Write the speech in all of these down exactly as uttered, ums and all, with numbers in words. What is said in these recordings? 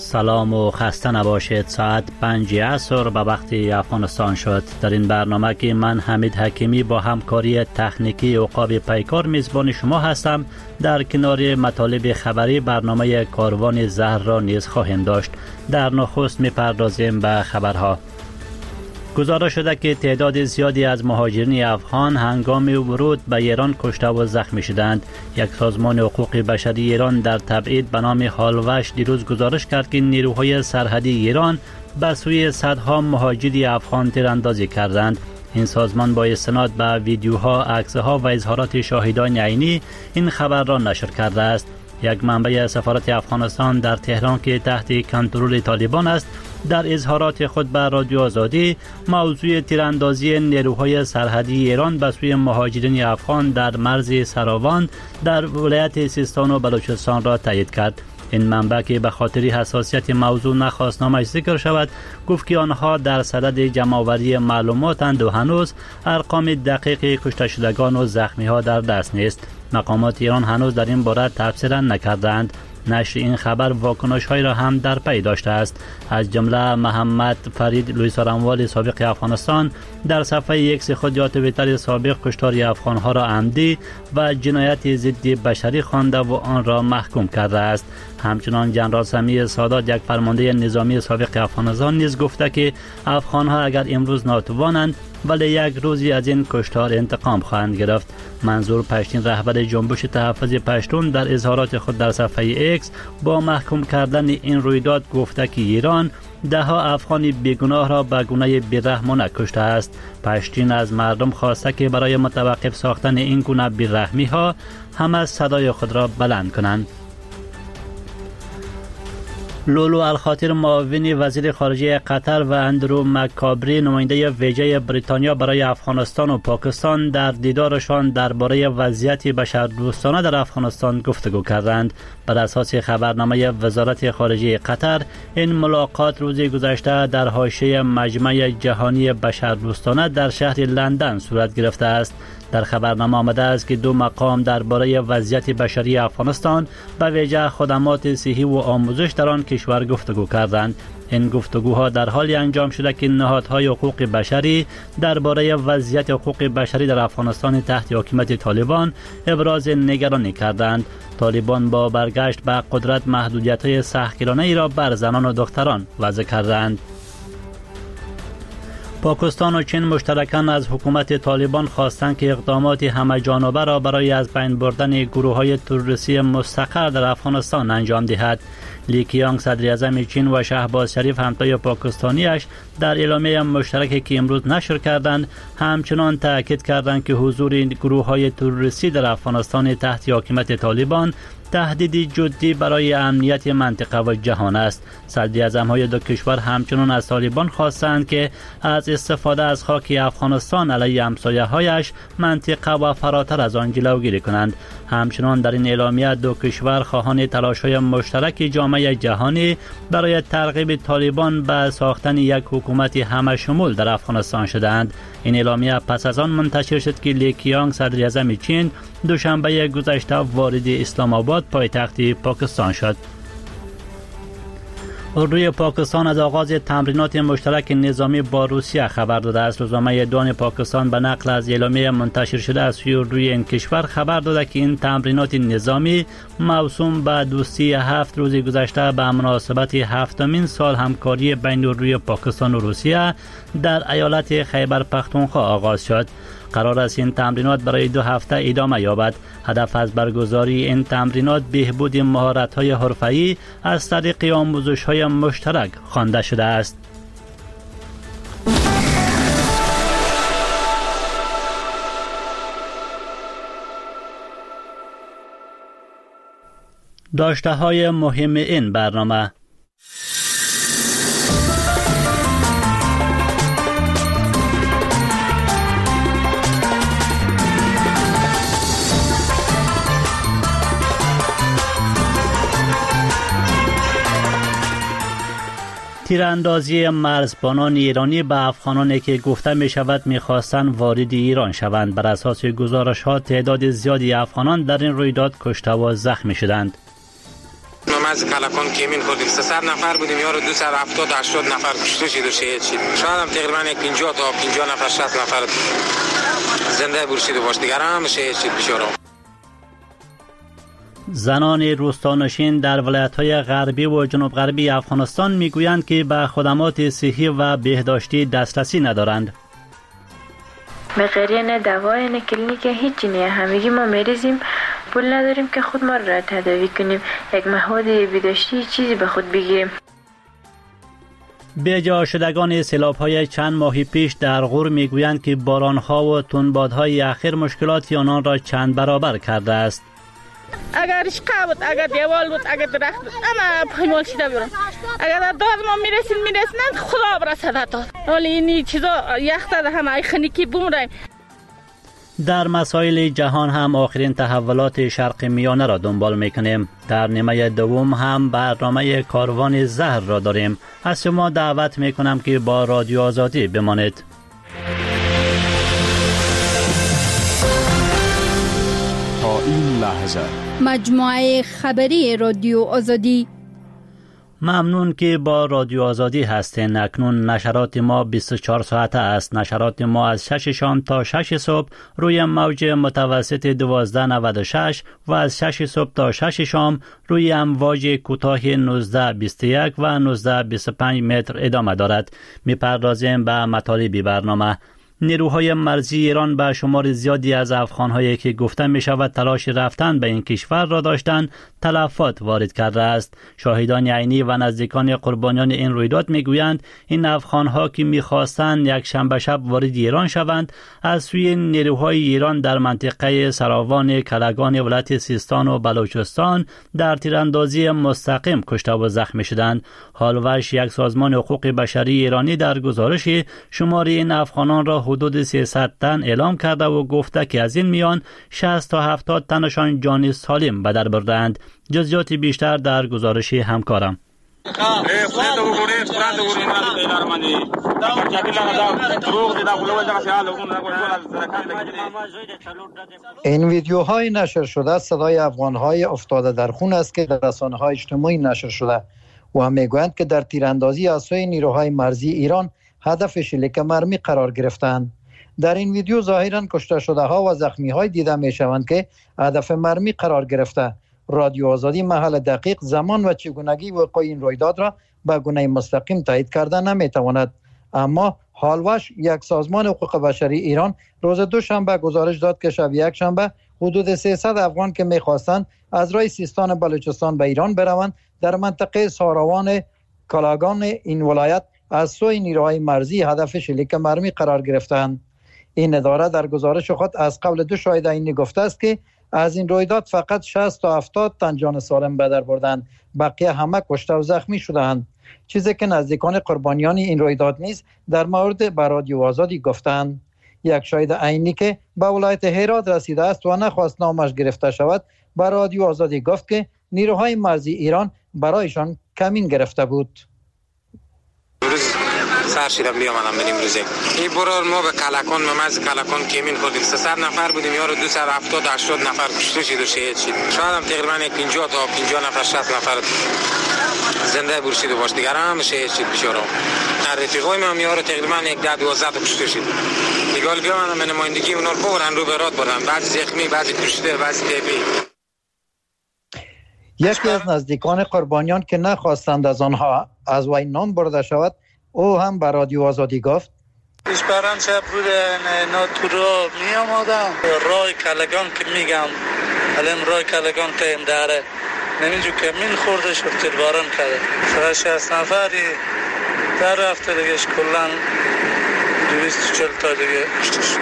سلام و خسته نباشید. ساعت پنج عصر به وقت افغانستان شد. در این برنامه که من حمید حکیمی با همکاری تکنیکی عقاب پیکار میزبان شما هستم. در کنار مطالب خبری برنامه کاروان زهر را نیز خواهیم داشت. در نخست میپردازیم به خبرها. گزارش شده که تعداد زیادی از مهاجرین افغان هنگام ورود به ایران کشته و زخمی شدند. یک سازمان حقوق بشری ایران در تبعید به نام هالوش دیروز گزارش کرد که نیروهای سرحدی ایران به سوی صدها مهاجر افغان تیراندازی کردند. این سازمان با استناد به ویدیوها، عکسها و اظهارات شاهدان عینی این خبر را نشر کرده است. یک منبع سفارت افغانستان در تهران که تحت کنترل طالبان است، در اظهارات خود به رادیو آزادی موضوع تیراندازی نیروهای سرحدی ایران به سوی مهاجرین افغان در مرز سراوان در ولایت سیستان و بلوچستان را تایید کرد. این منبع که به خاطر حساسیت موضوع نخواست نامش ذکر شود، گفت که آنها در صدد جمع‌آوری معلوماتند و هنوز ارقام دقیق کشته شدگان و زخمی ها در دست نیست. مقامات ایران هنوز در این باره تفسیر نکردند. نشر این خبر واکنش های را هم در پی داشته است. از جمله محمد فرید لویسارانوال سابق افغانستان در صفحه ایکس خود یا توییتر سابق کشتار افغان ها را عمدی و جنایت ضد بشری خوانده و آن را محکوم کرده است. همچنان جنرال سمیع سادات، یک فرمانده نظامی سابق افغانستان، نیز گفته که افغان ها اگر امروز ناتوانند ولی یک روزی از این کشتار انتقام خواهند گرفت. منظور پشتین، رهبر جنبش تحفظ پشتون، در اظهارات خود در صفحه ایکس با محکوم کردن این رویداد گفته که ایران ده ها افغانی بیگناه را به گونه بیرحمانه کشته است. پشتین از مردم خواسته که برای متوقف ساختن این گونه بیرحمی ها همه صدای خود را بلند کنند. لولو الخاطر، معاون وزیر خارجه قطر، و اندرو مکابری، نماینده ویژه بریتانیا برای افغانستان و پاکستان، در دیدارشان درباره وضعیت بشردوستانه در افغانستان گفتگو کردند. بر اساس خبرنامه وزارت خارجه قطر، این ملاقات روز گذشته در حاشیه مجمع جهانی بشردوستانه در شهر لندن صورت گرفته است. در خبرنامه آمده است که دو مقام درباره وضعیت بشری افغانستان، به ویژه خدمات صحی و آموزش در آن کشور گفتگو کردند. این گفتگوها در حالی انجام شده که نهادهای حقوق بشری درباره وضعیت حقوق بشری در افغانستان تحت حکومت طالبان ابراز نگرانی کردند. طالبان با برگشت به قدرت محدودیت‌های سختگیرانه ای را بر زنان و دختران وضع کردند. پاکستان و چین مشترکاً از حکومت طالبان خواستند که اقدامات همه جانبه را برای از بین بردن گروه‌های تروریستی مستقر در افغانستان انجام دهد. لی کیانگ، صدر اعظم چین، و شهباز شریف، همتای پاکستانیش، در اعلامیه مشترکی که امروز نشر کردند همچنان تاکید کردند که حضور گروه‌های تروریستی در افغانستان تحت حکومت طالبان تهدیدی جدی برای امنیت منطقه و جهان است. صدر اعظم‌های دو کشور همچنان از طالبان خواستند که از استفاده از خاک افغانستان علیه همسایه‌هایش منطقه و فراتر از آن جلوگیری کنند. همچنان در این اعلامیه دو کشور خواهان تلاش‌های مشترک جامعه جهانی برای ترغیب طالبان به ساختن یک حکومت همه شمول در افغانستان شدند. این اعلامیه پس از آن منتشر شد که لی کیانگ، صدر اعظم چین، دوشنبه گذشته وارد اسلام آباد، پایتخت پاکستان شد. اردوی پاکستان از آغاز تمرینات مشترک نظامی با روسیه خبر داده است. روزنامه دان پاکستان به نقل از اعلامیه منتشر شده از سوی اردوی این کشور خبر داده که این تمرینات نظامی موسوم به دوستی هفت روز گذشته به مناسبت هفتمین سال همکاری بین اردوی پاکستان و روسیه در ایالت خیبر پختونخوا آغاز شد. قرار است این تمرینات برای دو هفته ادامه یابد. هدف از برگزاری این تمرینات بهبود مهارت‌های حرفه‌ای از طریق آموزش‌های مشترک خوانده شده است. داشته‌های مهم این برنامه: تیراندازی مرزبانان ایرانی به افغانانی که گفته می شود می خواستند وارد ایران شوند. بر اساس گزارش ها تعداد زیادی افغانان در این رویداد کشته و زخمی شدند. مرز کلکان کمین کردیم. سیصد نفر بودیم، یارو دویست و هفتاد هشتاد نفر کشته شد و شهید شد. شاید هم تقریبا پنجاه تا پنجاه نفر شصت نفر زنده برشید و باش، دیگر هم شهید شد بیچاره. زنان روستانشین در ولایت‌های غربی و جنوب غربی افغانستان میگویند که به خدمات صحی و بهداشتی دسترسی ندارند. بغیر نه دوای نه کلینیک هیچی نه، همگی ما مریضیم، پول نداریم که خود ما را تداوی کنیم، یک مهد بهداشتی چیزی به خود بگیریم. بی‌جا شدگان سیلاب‌های چند ماه پیش در غور میگویند که باران‌ها و تندبادهای اخیر مشکلات آنان را چند برابر کرده است. اگر رشقه بود، اگر دیوال بود، اگر درخت بود، اما پایمال شده بیرون. اگر داد ما میرسیم میرسیم خدا برسد داد. ولی این چیزا یخ زده همه ای خنیکی بومرایم. در مسائل جهان هم آخرین تحولات شرق میانه را دنبال میکنیم. در نیمه دوم هم برنامه کاروان زهر را داریم. از شما دعوت میکنم که با رادیو آزادی بمانید. تا این لحظه مجموعه خبری رادیو آزادی. ممنون که با رادیو آزادی هستین. اکنون نشرات ما بیست و چهار ساعته است. نشرات ما از شش شام تا شش صبح روی موج متوسط دوازده نود و شش و از شش صبح تا شش شام روی امواج کوتاه نوزده بیست و یک و نوزده بیست و پنج متر ادامه دارد. میپردازیم به مطالب برنامه. نیروهای مرزی ایران به شمار زیادی از افغان‌هایی که گفته می شود تلاش رفتن به این کشور را داشتند تلفات وارد کرده است. شاهدان عینی و نزدیکان قربانیان این رویداد می گویند این افغان‌ها که می خواستند یک شنبه شب وارد ایران شوند از سوی نیروهای ایران در منطقه سراوان کلگان ولایت سیستان و بلوچستان در تیراندازی مستقیم کشته و زخمی شدند. حالوش یک سازمان حقوق بشری ایرانی در گزارش شمار این افغانان را حدود سیصد تن اعلام کرده و گفته که از این میان شصت تا هفتاد تنشان جان سالم به در بردند. جزئیات بیشتر در گزارش همکارم. این ویدیوهای نشر شده صدای افغانهای افتاده در خون است که در رسانه‌های اجتماعی نشر شده و میگویند که در تیراندازی از سوی نیروهای مرزی ایران هدف شلیک مرمی قرار گرفتند. در این ویدیو ظاهراً کشته شده ها و زخمی های دیده می شوند که هدف مرمی قرار گرفته. رادیو آزادی محل دقیق زمان و چگونگی وقوع این رویداد را به گونه مستقیم تایید کرده نمی تواند، اما حالوش یک سازمان حقوق بشری ایران روز دوشنبه گزارش داد که شب یک شنبه حدود سیصد افغان که می خواستند از راه سیستان بلوچستان به ایران بروند در منطقه ساروان کلاگان این ولایت از سوی نیروهای مرزی هدف شلیک مرمی قرار گرفتند. این اداره در گزارش خود از قبل دو شاهد عینی گفته است که از این رویداد فقط شصت تا هفتاد تن جان سالم به در بردند، بقیه همه کشته و زخمی شدند. چیزی که نزدیکان قربانیان این رویداد نیز در مورد به رادیو آزادی گفتند. یک شاهد عینی که به ولایت هرات رسیده است و نخواست نامش گرفته شود به رادیو آزادی گفت که نیروهای مرزی ایران برایشان کمین گرفته بود. سر شدم بیامدم بریم روزه این برار ما به کلکان ممز کلکان کمین کردیم. سیصد نفر بودیم، یارو دویست و هفتاد هشتاد نفر کشته شد و شهید شد. شاید هم تقریبا پنجاه تا پنجاه نفر شصت نفر زنده برشید و باش، دیگر هم شهید شد بیچاره. رفیقای ما هم یارو تقریبا یک ده دوازده تا کشته شد. دیگه بیامدم به نمایندگی اونا رو ببرن رو به راد بردن، بعضی زخمی، بعضی کشته، بعضی تیپی. یکی از نزدیکان قربانیان که نخواستند از آنها از وی نام برده شود او هم به رادیو آزادی گفت پیشبرم شب بود اینا تو را می آمادم رای کلگان که میگم الان رای کلگان که این داره نمیجو که من خورده شد تیرباران کرده سر شصت نفری در رفته دیگه کلن دویست و چهل تا دیگه کشته شد.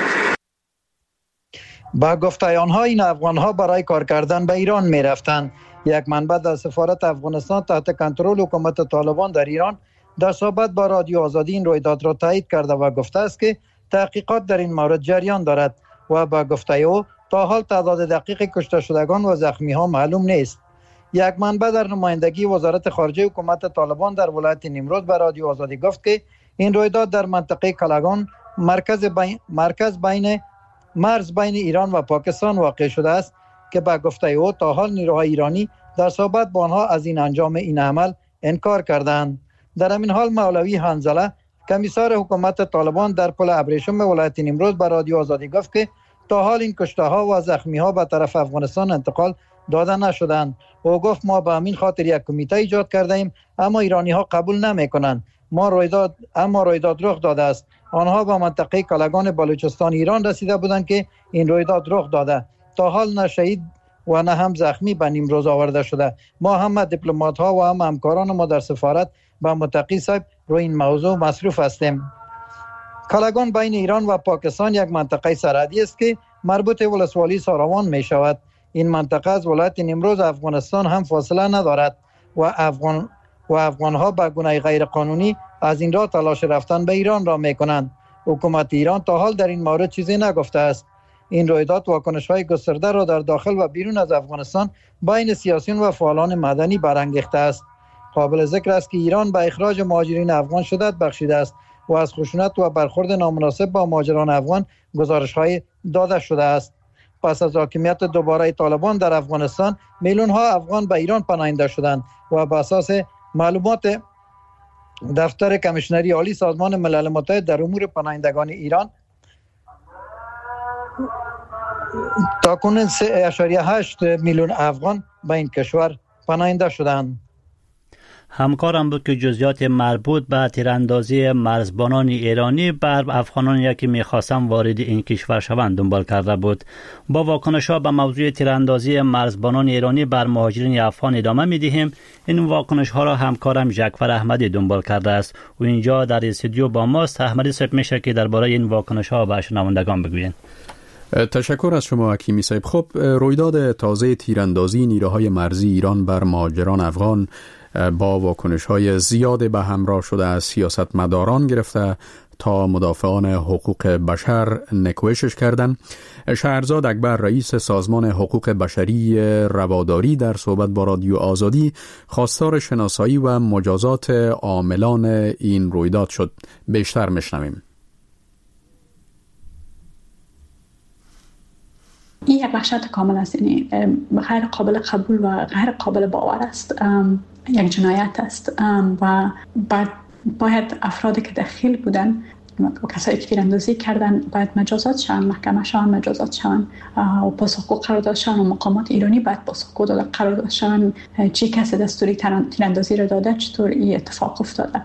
با گفته آنها این افغانها برای کار کردن به ایران می رفتند. یک منبع در سفارت افغانستان تحت کنترل حکومت طالبان در ایران در صحبت با رادیو آزادی این رویداد را تایید کرده و گفته است که تحقیقات در این مورد جریان دارد و با گفته او تا حال تعداد دقیق کشته شدگان و زخمی ها معلوم نیست. یک منبع در نمایندگی وزارت خارجه حکومت طالبان در ولایت نیمروز به رادیو آزادی گفت که این رویداد در منطقه کلگان مرکز بین مرکز بین مرز بین ایران و پاکستان واقع شده است که با گفته او تا حال نیروهای ایرانی در صحبت با آنها از این انجام این عمل انکار کردند. در همین حال مولوی حنظله کمیسر حکومت طالبان در پل ابریشم ولایت نیمروز به رادیو آزادی گفت که تا حال این کشته ها و زخمی ها به طرف افغانستان انتقال داده نشدند. او گفت ما به همین خاطر یک کمیته ایجاد کرده ایم، اما ایرانی ها قبول نمی کنند. ما رویداد اما رویداد رخ داده است. آنها به منطقه کلگان بلوچستان ایران رسیده بودند که این رویداد رخ داده. تا حال نه شهید و نه هم زخمی به نیمروز آورده شده. ما هم دیپلمات ها و هم همکاران ما در سفارت به متقی صاحب روی این موضوع مصروف هستیم. کلگان بین ایران و پاکستان یک منطقه سرحدی است که مربوط ولسوالی ساروان می شود. این منطقه از ولایت نیمروز افغانستان هم فاصله ندارد و افغان و افغان ها به گونه غیر قانونی از این راه تلاش رفتن به ایران را می کنند. حکومت ایران تا حال در این مورد چیزی نگفته است. این رویداد واکنش های گسترده را در داخل و بیرون از افغانستان بین سیاسیون و فعالان مدنی برانگیخته است. قابل ذکر است که ایران به اخراج مهاجرین افغان شدت بخشیده است و از خشونت و برخورد نامناسب با مهاجران افغان گزارش‌های داده شده است. پس از حاکمیت دوباره طالبان در افغانستان میلیون ها افغان به ایران پناهنده شدند و بر اساس معلومات دفتر کمیشنری عالی سازمان ملل متحد در امور پناهندگان ایران تاکنون سه و هشت میلیون افغان به این کشور پناهنده شدند. همکارم بود که جزئیات مربوط به تیراندازی مرزبانان ایرانی بر افغانانی که می‌خواستند وارد این کشور شوند دنبال کرده بود. با واکنش‌ها به موضوع تیراندازی مرزبانان ایرانی بر مهاجرین افغان ادامه می‌دهیم. این واکنش‌ها را همکارم جعفر احمدی دنبال کرده است و اینجا در استودیو با ماست. احمدی صاحب میشه که درباره این واکنش‌ها به شنوندگان بگویید. تشکر از شما حکیمی صاحب. خب رویداد تازه تیراندازی نیروهای مرزی ایران بر مهاجران افغان با واکنش‌های زیاد به همراه شده از سیاستمداران گرفته تا مدافعان حقوق بشر نکوهشش کردند. شهرزاد اکبر رئیس سازمان حقوق بشری رواداری در صحبت با رادیو آزادی خواستار شناسایی و مجازات عاملان این رویداد شد. بیشتر میشنویم. این یک وحشت کامل است، یعنی غیر قابل قبول و غیر قابل باور است. یک جنایت است و بعد باید افرادی که دخیل بودن و کسایی که تیراندازی کردن باید مجازات شوند، محکمه شوند مجازات شوند و پاسخگو قرار داده شوند و مقامات ایرانی باید پاسخگو داده قرار داده شوند. چی کسی دستوری تیراندازی را داده، چطور این اتفاق افتاده.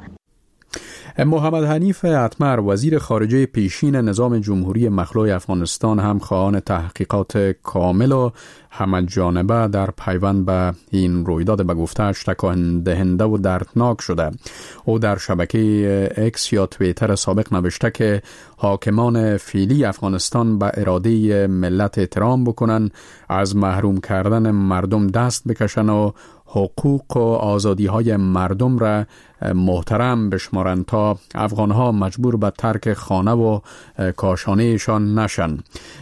محمد حنیف اتمر وزیر خارجه پیشین نظام جمهوری مخلوع افغانستان هم خواهان تحقیقات کامل و همه‌جانبه در پیوند به این رویداد به گفته‌اش تکان دهنده و دردناک شده. او در شبکه اکس یا توییتر سابق نوشته که حاکمان فعلی افغانستان به اراده ملت احترام بکنن، از محروم کردن مردم دست بکشن و حقوق و آزادی های مردم را محترم بشمارند تا افغانها مجبور به ترک خانه و کاشانهشان نشن.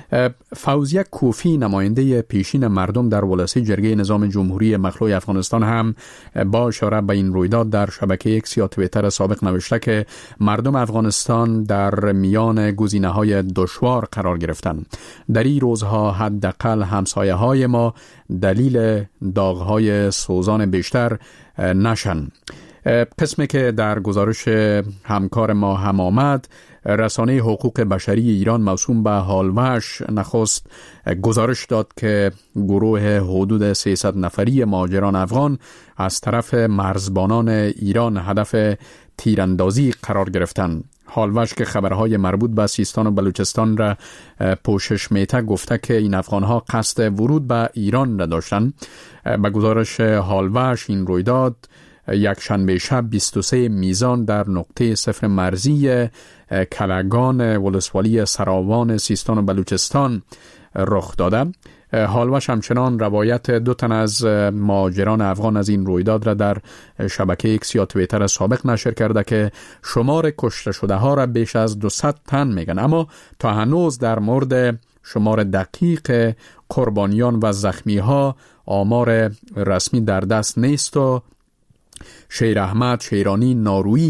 فوزیه کوفی نماینده پیشین مردم در ولسی جرگه نظام جمهوری مخلوع افغانستان هم با اشاره به این رویداد در شبکه اکس یا توییتر سابق نوشته که مردم افغانستان در میان گزینه‌های دشوار قرار گرفتند. در این روزها حداقل همسایه های ما دلیل داغ‌های سوزان بیشتر نشن. قسمی که در گزارش همکار ما هم آمد، رسانه حقوق بشری ایران موسوم به هالوش نخست گزارش داد که گروه حدود سیصد نفری مهاجران افغان از طرف مرزبانان ایران هدف تیراندازی قرار گرفتند. هالوش که خبرهای مربوط به سیستان و بلوچستان را پوشش میته گفته که این افغانها قصد ورود به ایران را داشتند. به گزارش هالوش این رویداد یک شنبه شب بیست و سه میزان در نقطه صفر مرزی کلگان ولسوالی سراوان سیستان و بلوچستان رخ داده. هالوش همچنان روایت دو تن از مهاجران افغان از این رویداد را در شبکه اکس یا توییتر سابق نشر کرده که شمار کشته شده ها را بیش از دویست تن میگن، اما تا هنوز در مورد شمار دقیق قربانیان و زخمی ها آمار رسمی در دست نیست و شیر احمد شیرانی نارویی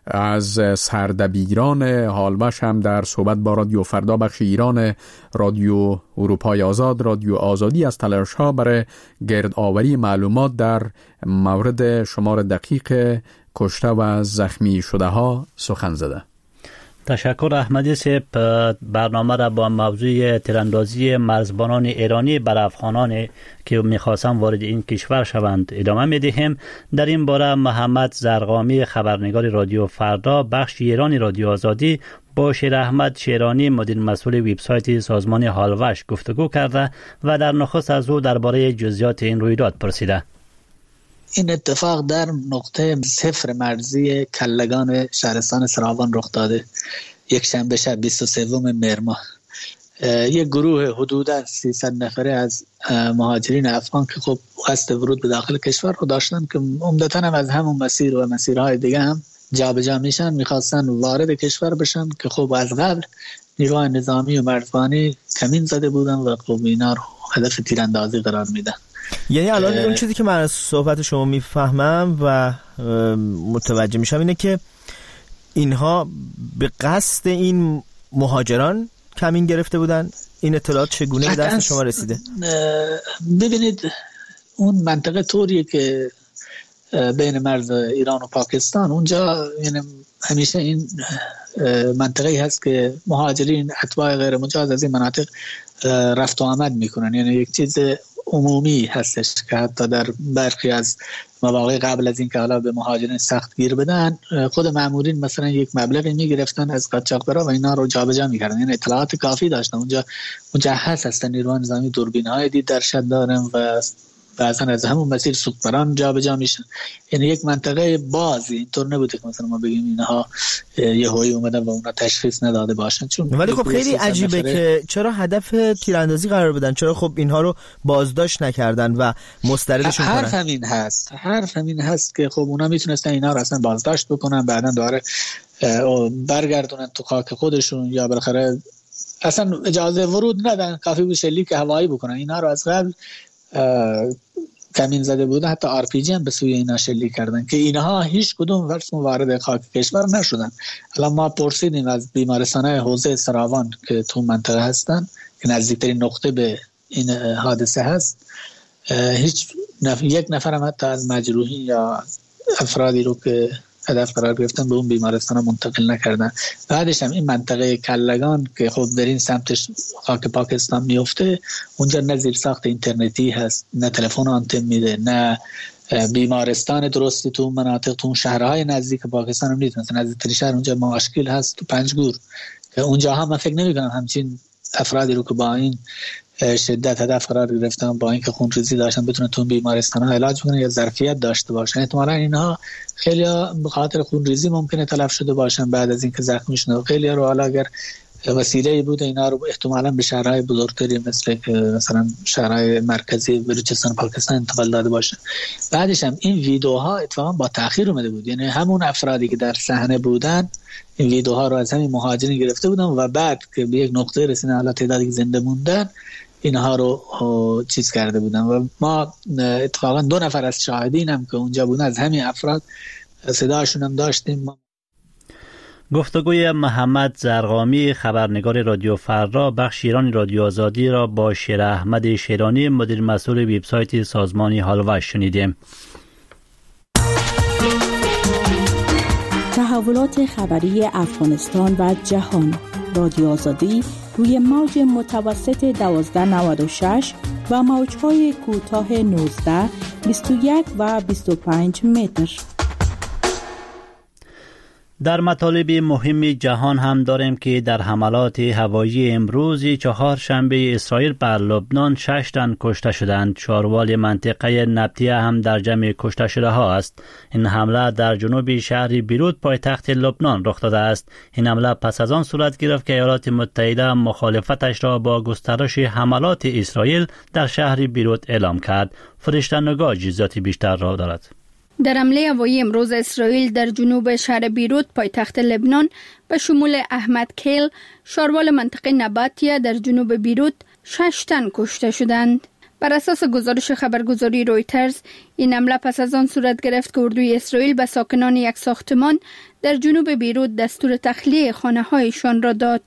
از سردبیران هالوش هم در صحبت با رادیو فردا بخش ایران رادیو اروپای آزاد رادیو آزادی از تلاش‌ها برای گردآوری معلومات در مورد شمار دقیق کشته و زخمی شده ها سخن زده. تشکر احمدی صاحب. برنامه را با موضوع تیراندازی مرزبانان ایرانی بر افغانان که می‌خواستند وارد این کشور شوند ادامه می‌دهیم. در این باره محمد زرقامی خبرنگار رادیو فردا بخش ایرانی رادیو آزادی با شیر احمد شیرانی مدیر مسئول وبسایت سازمان هالوش گفتگو کرده و در نخست از او درباره جزئیات این رویداد پرسیده. این اتفاق در نقطه صفر مرزی کلگان شهرستان سراوان رخ داده. یک شنبه شب بیست و سوم مهر ماه یک گروه حدوداً سیصد نفره از مهاجرین افغان که خب قصد ورود به داخل کشور رو داشتن که عمدتاً هم از همون مسیر و مسیرهای دیگه هم جابجا میشن، میخواستن وارد کشور بشن که خب از قبل نیروهای نظامی و مرزبانی کمین زده بودن و خب اینا رو هدف تیراندازی قرار میدن. یعنی الان اون چیزی که من از صحبت شما میفهمم و متوجه میشم اینه که اینها به قصد این مهاجران کمین گرفته بودن. این اطلاعات چگونه به دست شما رسیده؟ ببینید اون منطقه طوریه که بین مرز ایران و پاکستان اونجا یعنی همیشه این منطقه هست که مهاجرین اتباع غیر مجاز از این مناطق رفت و آمد میکنن. یعنی یک چیز عمومی هستش که حتی در برخی از مواقع قبل از این که حالا به مهاجرین سخت گیر بدن خود مامورین مثلا یک مبلغی میگرفتن از قاچاقبرا و اینا رو جابجا میکردن. یعنی اطلاعات کافی داشتن. اونجا مجهز هستن نیروهای نظامی، دوربین‌های دید درشت دارن و بعضا از همون مسیر سوپران جابجا میشن. یعنی یک منطقه بازی، اینطور نبوده که مثلا ما بگیم اینها یهویی اومدن و اونا تشخیص نداده باشن. چون ولی خب خیلی عجیبه نفره... که چرا هدف تیراندازی قرار بدن، چرا خب اینها رو بازداشت نکردن و مستردشون کنن؟ حرف همین هست حرف همین هست که خب اونا میتونستن اینا رو اصلا بازداشت بکنن، بعدن دوباره برگردونن تو خاک خودشون یا بالاخره اصلا اجازه ورود ندن، کافی بود شلیک هوایی بکنن. اینا رو از قبل کمین زده بودن، حتی آر پی جی هم به سوی اینا شلیک کردن که اینها هیچ کدوم ورس وارد خاک کشور نشدن. الان ما پرسیدیم از بیمارستان‌های حوزه سراوان که تو منطقه هستن که نزدیکترین نقطه به این حادثه هست، هیچ نف... یک نفر هم حتی از مجروحین یا افرادی رو که هدف قرار گرفتن به اون بیمارستان ها منتقل نکردن. بعدش هم این منطقه کلگان که خب در این سمت خاک پاکستان میفته، اونجا نه زیر ساخت اینترنتی هست، نه تلفن آنتن میده، نه بیمارستان درستی تو مناطق، تو شهرهای نزدیک پاکستان هم نیست. مثلا نزدیکترین شهر اونجا ماشکیل هست تو پنجگور که اونجا هم من فکر نمی‌کنم همچین افرادی رو که با این شدت هدف قرار گرفتن، با اینکه خونریزی داشتن، بتونن تو بیمارستان ها علاج کنن یا ظرفیت داشته باشن. احتمالاً اینها خیلی به خاطر خونریزی ممکنه تلف شده باشن بعد از اینکه زخمی شدن. خیلی رو حالا اگر وسیله‌ای بود اینا رو احتمالاً به شهرهای بزرگتری مثل که مثلا شهرهای مرکزی بلوچستان پاکستان انتقال داده باشه. بعدش هم این ویدیوها اتفاقا با تأخیر اومده بود، یعنی همون افرادی که در صحنه بودن این ویدیوها رو از همین مهاجرین گرفته بودن و بعد که به یک نقطه رسیدن، حالا تعدادی که زنده موندن، اینها رو چیز کرده بودن. و ما اتفاقا دو نفر از شاهدین هم که اونجا بودن از همین افراد صداشون هم داشتیم. گفتگوی محمد زرقامی خبرنگار رادیو فردا بخش ایرانی رادیو آزادی را با شیر احمد شیرانی مدیر مسئول وبسایت سازمان هالوش شنیدیم. تحولات خبری افغانستان و جهان. رادیو آزادی روی موج متوسط دوازده نود و شش و موج‌های کوتاه نوزده، بیست و یک و بیست و پنج متر. در مطالب مهم جهان هم داریم که در حملات هوایی امروز چهارشنبه اسرائیل بر لبنان شش تن کشته شدند. چاروال منطقه نبطیه هم در جمع کشته شده ها است. این حمله در جنوب شهر بیروت پایتخت لبنان رخ داده است. این حمله پس از آن صورت گرفت که ایالات متحده مخالفتش را با گسترش حملات اسرائیل در شهر بیروت اعلام کرد. فرشته نگاه جزئیات بیشتر را دارد. در حمله هوایی امروز اسرائیل در جنوب شهر بیروت پایتخت لبنان به شمول احمد کیل، شاروال منطقه نباتیه در جنوب بیروت، شش تن کشته شدند. بر اساس گزارش خبرگزاری رویترز، این حمله پس از آن صورت گرفت که اردوی اسرائیل به ساکنان یک ساختمان در جنوب بیروت دستور تخلیه خانه هایشان را داد.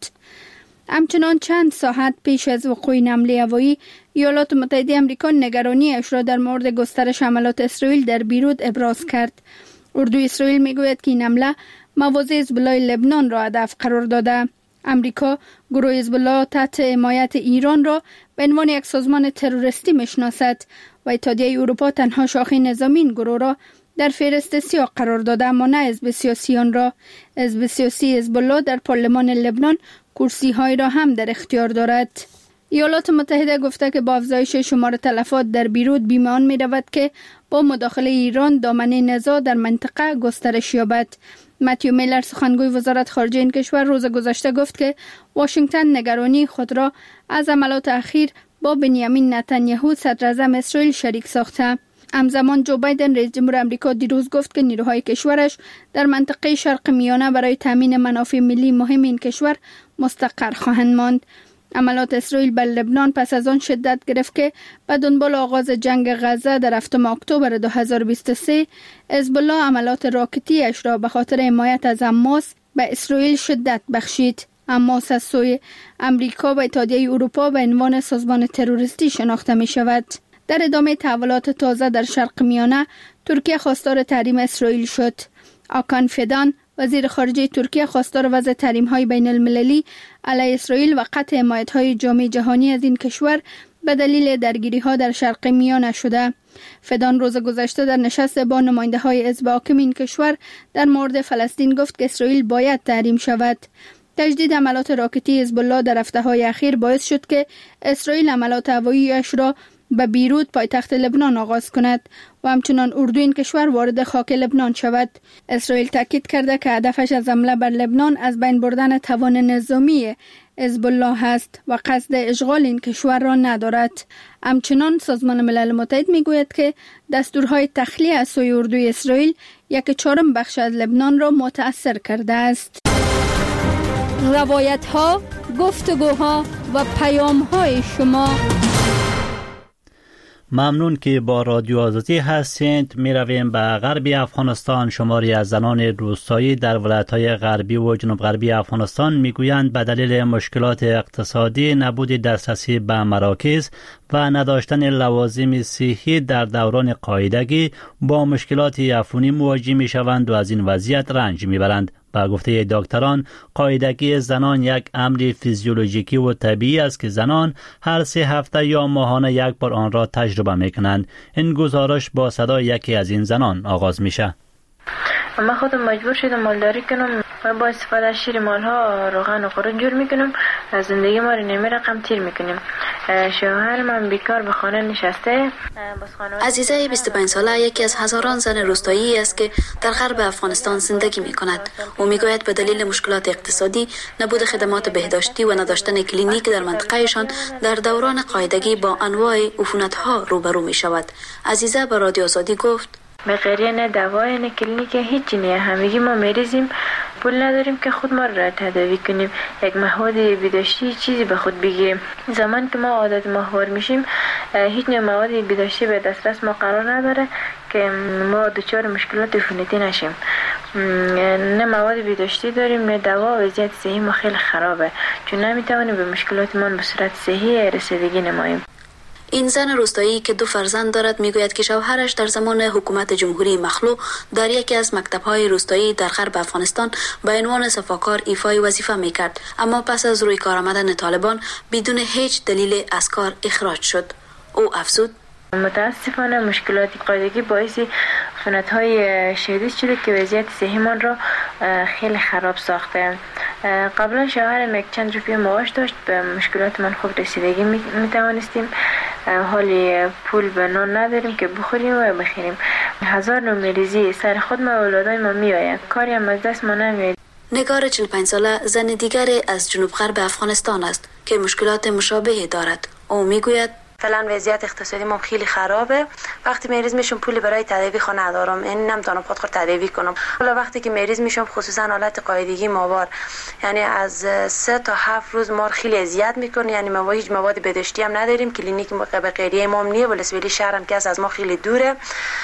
همچنان چند ساعت پیش از وقوع این حمله هوایی، ایالات متحده آمریکا نگرانی‌اش را در مورد گسترش حملات اسرائیل در بیروت ابراز کرد. اردوی اسرائیل میگوید که این حمله مواضع حزب‌الله لبنان را هدف قرار داده. امریکا گروه حزب‌الله تحت حمایت ایران را به عنوان یک سازمان تروریستی میشناسد و اتحادیه اروپا تنها شاخه نظامی این گروه را در فهرست سیاه قرار داده، اما نه حزب سیاسی آن را. حزب سیاسی حزب‌الله در پارلمان لبنان کرسی های را هم در اختیار دارد. ایالات متحده گفته که با افزایش شمار تلفات در بیروت بیمه آن می رود که با مداخله ایران دامنه نزاع در منطقه گسترش یابد. متیو میلر سخنگوی وزارت خارجه این کشور روز گذشته گفت که واشنگتن نگرانی خود را از حملات اخیر با بنیامین نتانیاهو صدر اعظم اسرائیل شریک ساخته. همزمان جو بایدن رئیس جمهور آمریکا دیروز گفت که نیروهای کشورش در منطقه شرق میانه برای تامین منافع ملی مهم این کشور مستقر خواهند ماند. حملات اسرائیل بر لبنان پس از آن شدت گرفت که به دنبال آغاز جنگ غزه در هفتم اکتبر دو هزار و بیست و سه، حزب‌الله حملات راکتی اش را به خاطر حمایت از حماس به اسرائیل شدت بخشید. حماس از سوی آمریکا و اتحادیه اروپا به عنوان سازمان تروریستی شناخته می شود. در ادامه تحولات تازه در شرق میانه، ترکیه خواستار تحریم اسرائیل شد. آکان فیدان وزیر خارجه ترکیه خواستار وضع تحریم‌های بین المللی علیه اسرائیل و قطع حمایت‌های جامعه جهانی از این کشور به دلیل درگیری‌ها در شرق میانه شده. فیدان روز گذشته در نشست با نماینده‌های حزب حاکم این کشور در مورد فلسطین گفت که اسرائیل باید تحریم شود. تجدید حملات راکتی حزب‌الله در هفته‌های اخیر باعث شد که اسرائیل حملات هوایی‌اش را به بیروت پایتخت لبنان آغاز کند و همچنان اردو این کشور وارد خاک لبنان شود. اسرائیل تاکید کرده که هدفش از حمله بر لبنان از بین بردن توان نظامی حزب‌الله است و قصد اشغال این کشور را ندارد. همچنان سازمان ملل متحد میگوید که دستورهای تخلیه از سوی اردوی اسرائیل یک چهارم بخش از لبنان را متاثر کرده است. روایت‌ها، گفتگوها و پیام‌های شما. ممنون که با رادیو آزادی هستید. می رویم به غربی افغانستان. شماری از زنان روستایی در ولایت‌های غربی و جنوب غربی افغانستان میگویند به دلیل مشکلات اقتصادی، نبود دسترسی به مراکز و نداشتن لوازم صحی در دوران قاعدگی با مشکلات عفونی مواجه می شوند و از این وضعیت رنج می برند. با گفته دکتران، قاعدگی زنان یک امر فیزیولوژیکی و طبیعی است که زنان هر سه هفته یا ماهانه یک بار آن را تجربه می کنند. این گزارش با صدای یکی از این زنان آغاز میشه. من خودم مجبور شدم مالداری کنم و با استفاده از شیر مالها روغن و خوراک جور میکنم. از زندگی ما رو نیمه رقم تیر میکنیم. شوهر من بیکار به خانه نشسته. عزیزه بیست و پنج ساله یکی از هزاران زن روستایی است که در غرب افغانستان زندگی میکند. او میگوید به دلیل مشکلات اقتصادی، نبود خدمات بهداشتی و نداشتن کلینیک در منطقهشان در دوران قاعدگی با انواع عفونت‌ها روبرو میشود. عزیزه به رادیو آزادی گفت: به غیر نه دوای نه کلینیک هیچی نه، همگی ما میریزیم، پول نداریم که خود ما را تداوی کنیم. یک مهود بهداشتی چیزی به خود بگیریم. زمان که ما عادت ماهوار میشیم، هیچ نوع مواد بهداشتی به دسترس ما قرار نداره که ما دچار مشکلات عفونتی نشیم. نه مواد بهداشتی داریم نه دوا. وضعیت صحی ما خیلی خرابه، چون نمیتوانیم به مشکلات ما به صورت صحی رسیدگی نماییم. این زن روستایی که دو فرزند دارد میگوید که شوهرش در زمان حکومت جمهوری مخلوع در یکی از مکتب‌های روستایی در غرب افغانستان به عنوان صفاکار ایفای وظیفه میکرد، اما پس از روی کار آمدن طالبان بدون هیچ دلیل از کار اخراج شد. او افزود: متاسفانه مشکلات قاعدگی باعث عفونت‌های شدید شده که وضعیت صحیمان را خیلی خراب ساخته. قبلا شوهرم یک چند روپیه معاش داشت، به مشکلات من خوب رسیدگی میتوانستیم. حالی پول به نان نداریم که بخوریم و بخوریم. هزار نوع مریضی سر خود ما و اولادای ما میآید، کاری هم از دست ما نمیاد. نگار چهل و پنج ساله زن دیگر از جنوب غرب افغانستان است که مشکلات مشابهی دارد. او میگوید: فعلا وضعیت اقتصادی ما خیلی خرابه. وقتی مریض میشم پولی برای تداوی خو ندارم، این نمیتونم خودم تداوی کنم. حالا وقتی که مریض میشم خصوصا حالت قاعدگی ماوار، یعنی از سه تا هفت روز ما خیلی اذیت میکنه. یعنی ما هیچ مواد بهداشتی هم نداریم، کلینیک به غیریه ما نیه، ولسوالی شهرم که از ما خیلی دوره،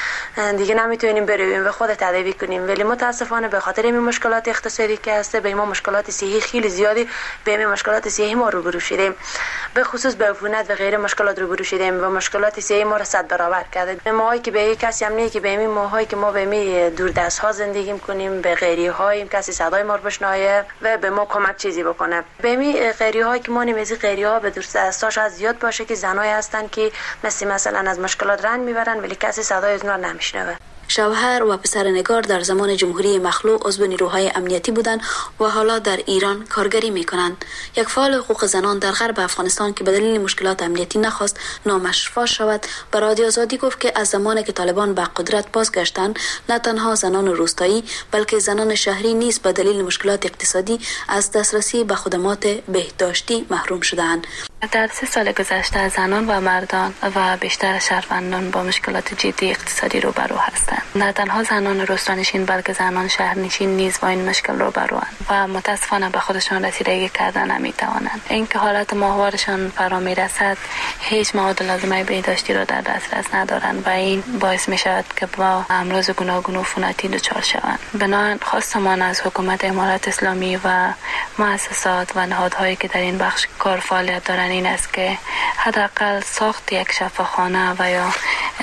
دیگه نمیتونیم بریم و خود تداوی کنیم. ولی متاسفانه به خاطر این مشکلات اقتصادی که هست به ما مشکلات صحی خیلی زیادی به این مشکلات صحی ما روبرو شدیم، به خصوص به عفونت و غیره مشکلات روبرو شدیم و مشکلات صحی ما را صد برابر کرده. ماهایی که به کسی هم نه که به این ماهایی که ما به می دوردست ها زندگی میکنیم، به غیری های کسی صدای ما رو بشنوه و به ما کمک چیزی بکنه. به می غیری هایی که ما نمیزی غیری ها به دوردست هاش از زیاد باشه که زنای هستن که مثل مثلا از مشکلات رنج میبرن ولی کسی صدای از اونها نمیشنوه. شوهر و پسر نگار در زمان جمهوری مخلوع عضو نیروهای امنیتی بودند و حالا در ایران کارگری میکنند. یک فعال حقوق زنان در غرب افغانستان که به دلیل مشکلات امنیتی نخواست نامش فاش شود، به رادیو آزادی گفت که از زمانی که طالبان به قدرت بازگشتند نه تنها زنان روستایی بلکه زنان شهری نیز به دلیل مشکلات اقتصادی از دسترسی به خدمات بهداشتی محروم شدند. در سه سال گذشته زنان و مردان و بیشتر شهروندان با مشکلات جدی اقتصادی روبرو هستند. نه تنها زنان روستانشین بلکه زنان شهرنشین نیز با این مشکل روبروند و متاسفانه به خودشان رسیدگی کردن نمیتوانند. اینکه حالت ماهوارشان فرا میرسد هیچ مواد لازمه بهداشتی را در دسترس ندارند و این باعث می شود که با امراض گوناگون و عفونتی دچار شوند. بنابراین خواستمان از حکومت امارات اسلامی و مؤسسات و نهادهایی که در این بخش کار فعالیت دارند این است که حداقل ساخت یک شفاخانه و یا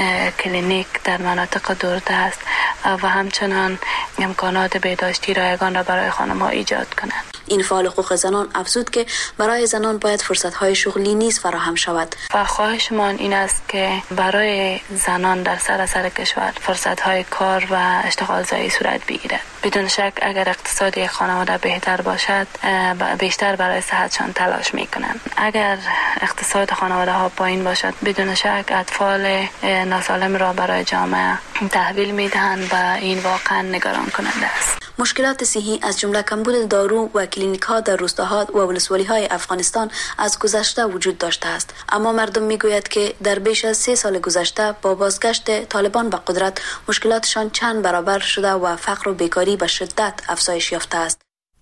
کلینیک در مناطق دوردست و همچنان امکانات بهداشتی رایگان را برای خانم‌ها ایجاد کنند. این فعال حقوق زنان افزود که برای زنان باید فرصت‌های شغلی نیز فراهم شود. و خواهشمان این است که برای زنان در سراسر کشور فرصت‌های کار و اشتغالزایی صورت بگیرد. بدون شک اگر اقتصاد یک خانواده بهتر باشد بیشتر برای صحتشان تلاش می‌کنند. اگر اقتصاد خانواده ها پایین باشد بدون شک اطفال ناسالم را برای جامعه تحویل می‌دهند و این واقعا نگران کننده است. مشکلات صحی از جمله کمبود دارو و کلینیک ها در روستاها و ولسوالی های افغانستان از گذشته وجود داشته است، اما مردم میگوید که در بیش از سه سال گذشته با بازگشت طالبان به قدرت مشکلاتشان چند برابر شده و فقر و بیکاری به شدت افزایش یافته است.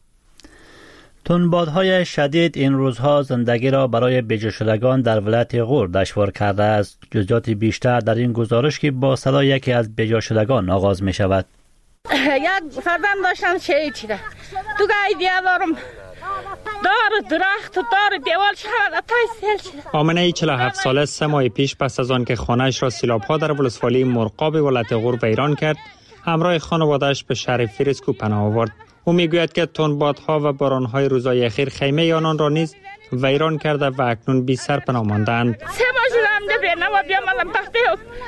تندبادهای شدید این روزها زندگی را برای بجا شدگان در ولایت غور دشوار کرده است. جزئیات بیشتر در این گزارش که با صدای یکی از بجا شدگان آغاز می شود. یک فرزند داشتم شهید شده. تو گای دیوارم دار درخت و دار دیوال شد تا سیل شده. آمنه چهل و هفت ساله سه ماه پیش پس از آن که خانه‌اش را سیلاب‌ها در ولسوالی مرغاب ولایت غور ویران کرد، همراه خانواده‌اش به شهر فریسکو پناه آورد. او میگوید که تندبادها و باران‌های روزهای اخیر خیمه آنان را نیز ویران کرده و اکنون بی سر پناه مانده‌اند. سه ماه شده بیام و بیام الان تخته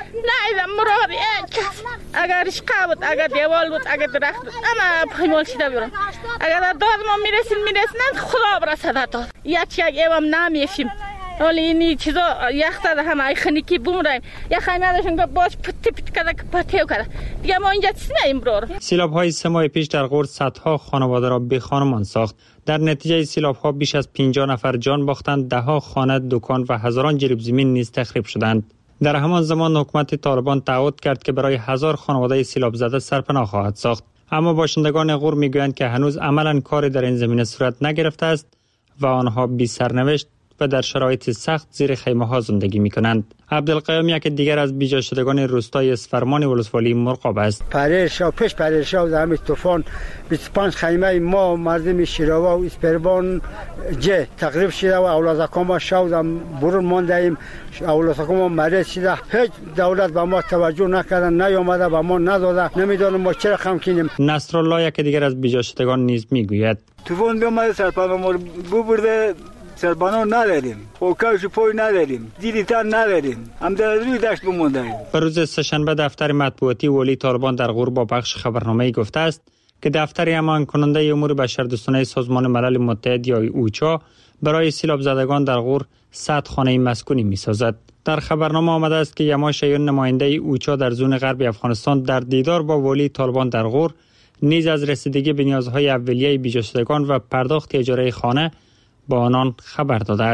نه مراد کس اگر اشقا بود اگر دیوال بود اگر درخت بود اما پیمال شده بیرون. اگر داد ما میرسیم میرسیم خدا برسد داد یک یک ایوام نمیشیم. ولی اینی چیزا یخت هم ای خنیکی بومرایم یا خیمه داشتن باش پت پت کرده پتیو کرده دیگه ما اینجا چیز نیم برور. سیلاب های سه ماه پیش در غور صدها خانواده را بی خانمان ساخت. در نتیجه سیلاب ها بیش از پنجاه نفر جان باختند، ده ها خانه، دکان و هزاران جریب زمین نیز تخریب شدند. در همان زمان حکومت طالبان تعهد کرد که برای هزار خانواده سیلاب زده سرپناه خواهد ساخت، اما باشندگان غور میگویند که هنوز عملاً کاری در این زمینه صورت نگرفته است و آنها بی سرنوشت و در شرایط سخت زیر خیمه ها زندگی می کنند. عبدالقیوم یک دیگر از بیجا شدگان روستای اسفرمان ولسوالی مرغاب است. پریشا پیش پریشا در همین طوفان بیست و پنج خیمه ما مردم شیراوا و اسفرمان جه تقریب شده و اولادکان ما شودم برون ماندهیم، اولادکان ما مریض شده. هیچ دولت به ما توجه نکردن، نیامده به ما نداده، نمیدونم ما چرا خم کنیم. نصرالله یک دیگر از بیجا شدگان نیز میگوید طوفان بیامد سرپناه ما ببرده، سربانو نداریم، خوکاش پای نداریم، دیلیتان نداریم، هم در روی دشت بمونده‌ایم. به روز سه‌شنبه دفتر مطبوعاتی ولی طالبان در غور با بخش خبرنامه‌ای گفته است که دفتر امان کننده امور بشردوستانه سازمان ملل متحد یا اوچا برای سیلاب زدگان در غور صد خانه مسکونی می‌سازد. در خبرنامه آمده است که یما شیون نماینده اوچا در زون غربی افغانستان در دیدار با ولی طالبان در غور نیز از رسیدگی به نیازهای اولیه بیجا شدگان و پرداخت اجاره خانه با آنان خبر داده است.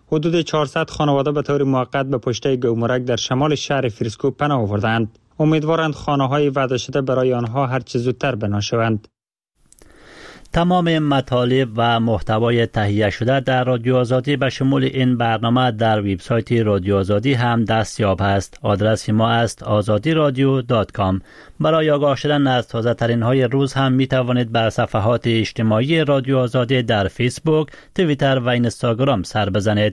حدود چهارصد خانواده به طور موقت به پشته گومرک در شمال شهر فریسکو پناه آوردند. امیدوارند خانه‌های وعده شده برای آنها هر چه زودتر بنا شوند. تمام مطالب و محتوای تهیه شده در رادیو آزادی به شمول این برنامه در وبسایت رادیو آزادی هم دستیاب است. آدرس ما است آزادی رادیو دات کام. برای آگاه شدن از تازه ترین های روز هم می توانید به صفحات اجتماعی رادیو آزادی در فیسبوک، توییتر و اینستاگرام سر بزنید.